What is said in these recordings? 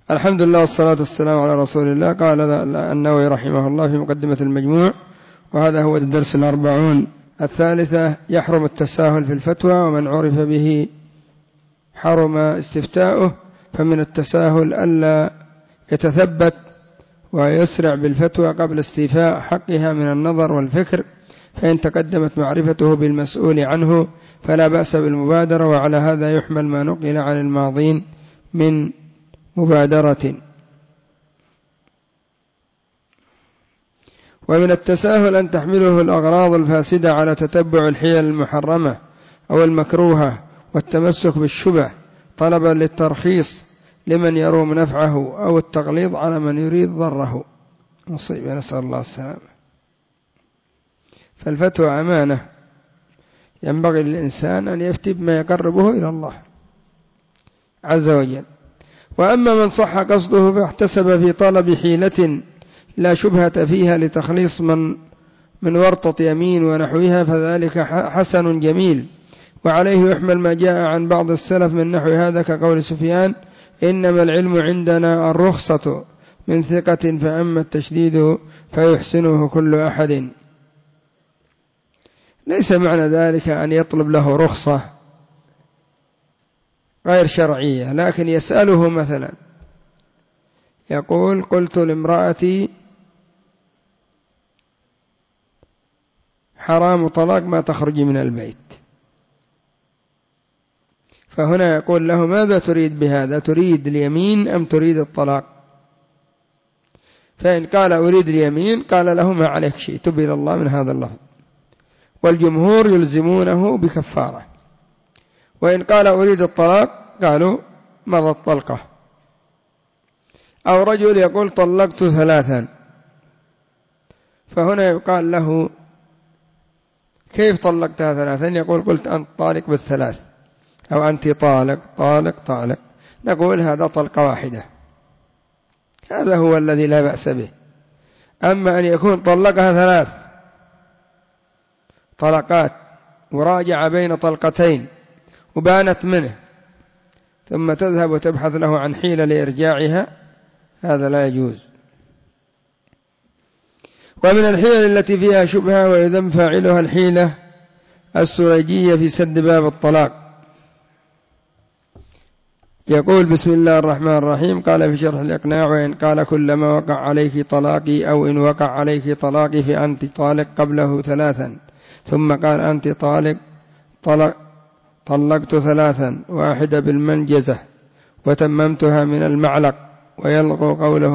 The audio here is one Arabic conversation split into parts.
الحمد لله والصلاة والسلام على رسول الله. قال النووي رحمه الله في مقدمة المجموع، وهذا هو الدرس 40 الثالثة: يحرم التساهل في الفتوى، ومن عرف به حرم استفتاؤه. فمن التساهل ألا يتثبت ويسرع بالفتوى قبل استيفاء حقها من النظر والفكر، فإن تقدمت معرفته بالمسؤول عنه فلا بأس بالمبادرة، وعلى هذا يحمل ما نقل عن الماضين من مبادرة. ومن التساهل أن تحمله الأغراض الفاسدة على تتبع الحيل المحرمة أو المكروهة والتمسك بالشبه طلبا للترخيص لمن يروم نفعه، أو التغليظ على من يريد ضره. مصيبة، نسأل الله السلامة. فالفتوى أمانة، ينبغي للإنسان أن يفتي بما يقربه إلى الله عز وجل. وأما من صح قصده فاحتسب في طلب حيلة لا شبهة فيها لتخليص من ورطة يمين ونحوها، فذلك حسن جميل، وعليه يحمل ما جاء عن بعض السلف من نحو هذا، كقول سفيان: إنما العلم عندنا الرخصة من ثقة، فأما التشديد فيحسنه كل أحد. ليس معنى ذلك أن يطلب له رخصة غير شرعية، لكن يسأله مثلا، يقول: قلت لامرأتي حرام طلاق ما تخرج من البيت، فهنا يقول له: ماذا تريد بهذا؟ تريد اليمين أم تريد الطلاق؟ فإن قال أريد اليمين قال له: ما عليك شيء، تب إلى الله من هذا اللفظ، والجمهور يلزمونه بكفارة. وإن قال أريد الطلاق قالوا: مضى الطلقة. أو رجل يقول: طلقت 3، فهنا يقال له: كيف طلقتها 3؟ يقول: قلت أنت طالق بال3، أو أنت طالق طالق طالق. نقول: هذا طلقة واحدة، هذا هو الذي لا بأس به. أما أن يكون طلقها 3 طلقات وراجع بين طلقتين وبانت منه، ثم تذهب وتبحث له عن حيلة لإرجاعها، هذا لا يجوز. ومن الحيل التي فيها شبهة ويذم فاعلها الحيلة السريجية في سد باب الطلاق. يقول: بسم الله الرحمن الرحيم. قال في شرح الإقناع: وإن قال كلما وقع عليك طلاقي، أو إن وقع عليك طلاقي فأنت طالق قبله 3، ثم قال أنت طلقت 3، واحدة بالمنجزة وتممتها من المعلق، ويلغو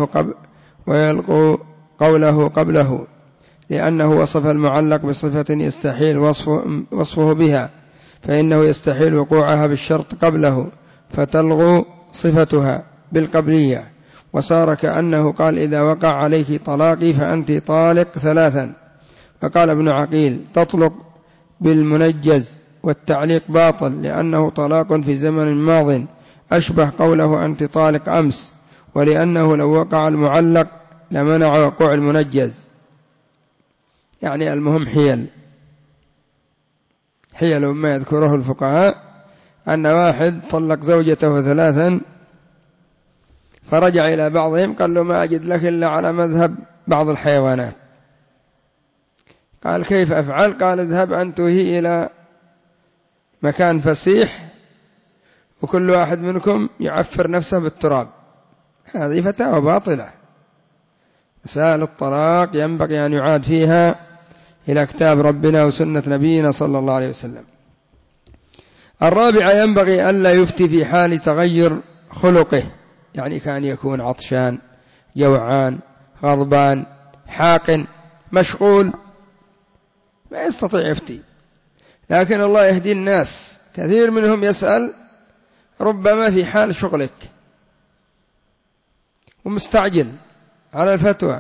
قوله قبله، لأنه وصف المعلق بصفة يستحيل وصفه بها، فإنه يستحيل وقوعها بالشرط قبله، فتلغو صفتها بالقبلية، وصار كأنه قال: إذا وقع عليك طلاقي فأنت طالق 3. فقال ابن عقيل: تطلق بالمنجز، والتعليق باطل، لأنه طلاق في زمن ماض، أشبه قوله أنت طالق أمس، ولأنه لو وقع المعلق لمنع وقوع المنجز. يعني المهم حيل ما يذكره الفقهاء، أن واحد طلق زوجته 3، فرجع إلى بعضهم قال له: ما أجد لك إلا على مذهب بعض الحيوانات. قال: كيف أفعل؟ قال: اذهب أنت وهي إلى مكان فسيح، وكل واحد منكم يعفر نفسه بالتراب. هذه فتاوى باطلة. مسائل الطلاق ينبغي أن يعاد فيها إلى كتاب ربنا وسنة نبينا صلى الله عليه وسلم. 4: ينبغي ألا يفتي في حال تغير خلقه، يعني كان يكون عطشان، جوعان، غضبان، حاقن، مشغول، ما يستطيع يفتي. لكن الله يهدي الناس، كثير منهم يسأل ربما في حال شغلك ومستعجل على الفتوى،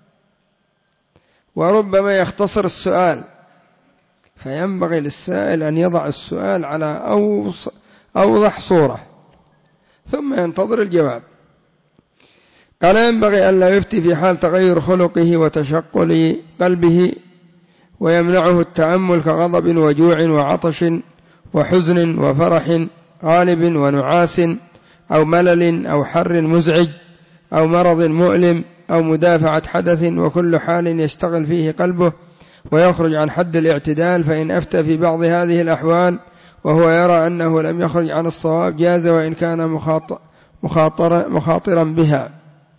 وربما يختصر السؤال، فينبغي للسائل أن يضع السؤال على أوضح صورة ثم ينتظر الجواب. قال: ينبغي ألا يفتي في حال تغير خلقه وتشقل قلبه ويمنعه التأمل، كغضب وجوع وعطش وحزن وفرح غالب ونعاس، أو ملل أو حر مزعج أو مرض مؤلم أو مدافعة حدث، وكل حال يشتغل فيه قلبه ويخرج عن حد الاعتدال. فإن أفتى في بعض هذه الأحوال وهو يرى أنه لم يخرج عن الصواب جاز، وإن كان مخاطرا بها.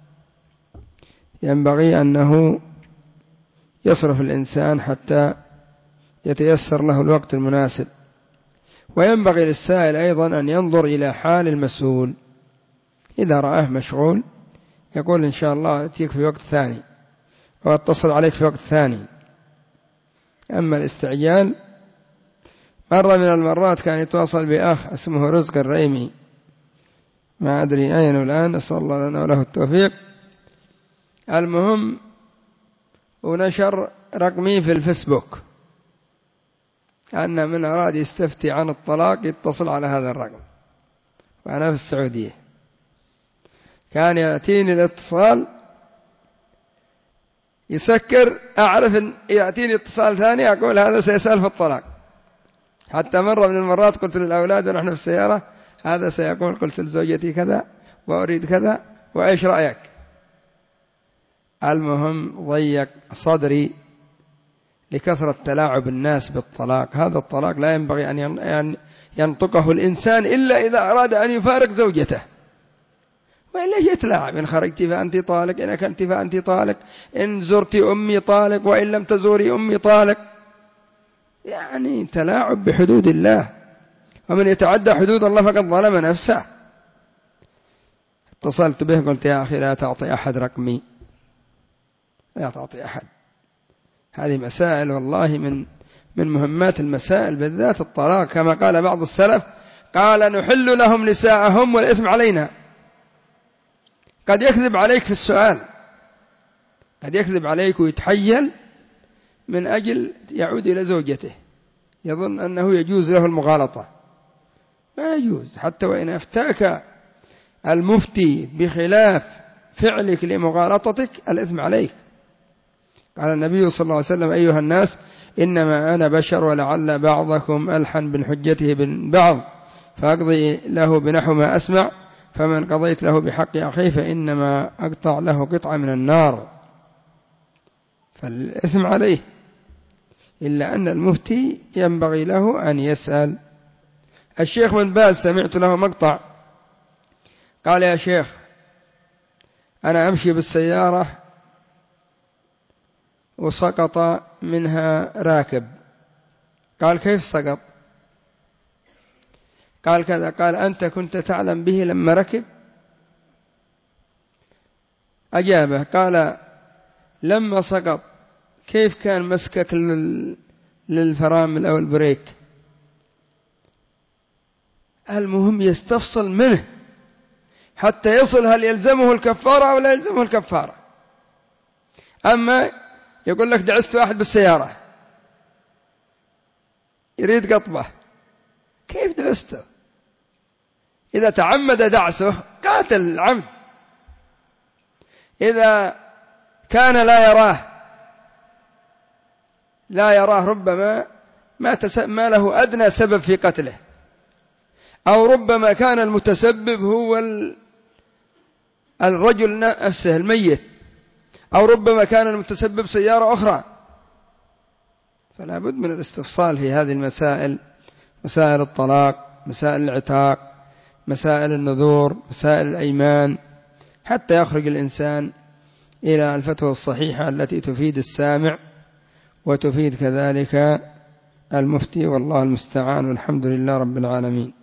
ينبغي أنه يصرف الإنسان حتى يتيسر له الوقت المناسب. وينبغي للسائل أيضا أن ينظر إلى حال المسؤول، إذا رآه مشغول يقول إن شاء الله أتيك في وقت ثاني أو أتصل عليك في وقت ثاني. أما الاستعجال، مرة من المرات كان يتواصل بأخ اسمه رزق الريمي، ما أدري أين الآن، نسأل الله لنا وله التوفيق. المهم ونشر رقمي في الفيسبوك أن من أراد يستفتي عن الطلاق يتصل على هذا الرقم، وأنا في السعودية. كان يأتيني الاتصال يسكر، أعرف أن يأتيني اتصال ثاني أقول هذا سيسأل في الطلاق. حتى مرة من المرات قلت للأولاد ونحن في السيارة هذا سيقول، قلت لزوجتي كذا وأريد كذا وإيش رأيك. المهم ضيق صدري لكثرة تلاعب الناس بالطلاق. هذا الطلاق لا ينبغي أن ينطقه الإنسان إلا إذا أراد أن يفارق زوجته، وإلا يتلاعب. إن خرجت فأنت طالق، إن أكلت فأنت طالق، إن زرت أمي طالق، وإن لم تزوري أمي طالق. يعني تلاعب بحدود الله، ومن يتعدى حدود الله فقد ظلم نفسه. اتصلت به قلت يا أخي لا تعطي أحد رقمي، لا تعطي أحد. هذه مسائل والله من مهمات المسائل، بالذات الطلاق. كما قال بعض السلف قال نحل لهم نساءهم والإثم علينا. قد يكذب عليك في السؤال، قد يكذب عليك ويتحيل من أجل يعود إلى زوجته، يظن أنه يجوز له المغالطة. ما يجوز، حتى وإن أفتاك المفتي بخلاف فعلك لمغالطتك الإثم عليك. قال النبي صلى الله عليه وسلم أيها الناس إنما أنا بشر ولعل بعضكم ألحن بالحجته من بعض، فأقضي له بنحو ما أسمع، فمن قضيت له بحق أخيه فإنما أقطع له قطعة من النار. فالإثم عليه، إلا أن المفتي ينبغي له أن يسأل. الشيخ بن باز سمعت له مقطع قال يا شيخ أنا أمشي بالسيارة وسقط منها راكب. قال كيف سقط؟ قال كذا. قال أنت كنت تعلم به لما ركب؟ أجابه قال لما سقط كيف كان مسكك للفرامل أو البريك؟ المهم يستفصل منه حتى يصل هل يلزمه الكفارة أو لا يلزمه الكفارة. أما يقول لك دعست واحد بالسيارة يريد قطبه، كيف دعسته؟ إذا تعمد دعسه قاتل العمد، إذا كان لا يراه ربما ما له أدنى سبب في قتله، أو ربما كان المتسبب هو الرجل نفسه الميت، أو ربما كان المتسبب سيارة أخرى. فلا بد من الاستفصال في هذه المسائل، مسائل الطلاق، مسائل العتاق، مسائل النذور، مسائل الأيمان، حتى يخرج الإنسان إلى الفتوى الصحيحة التي تفيد السامع وتفيد كذلك المفتي. والله المستعان، والحمد لله رب العالمين.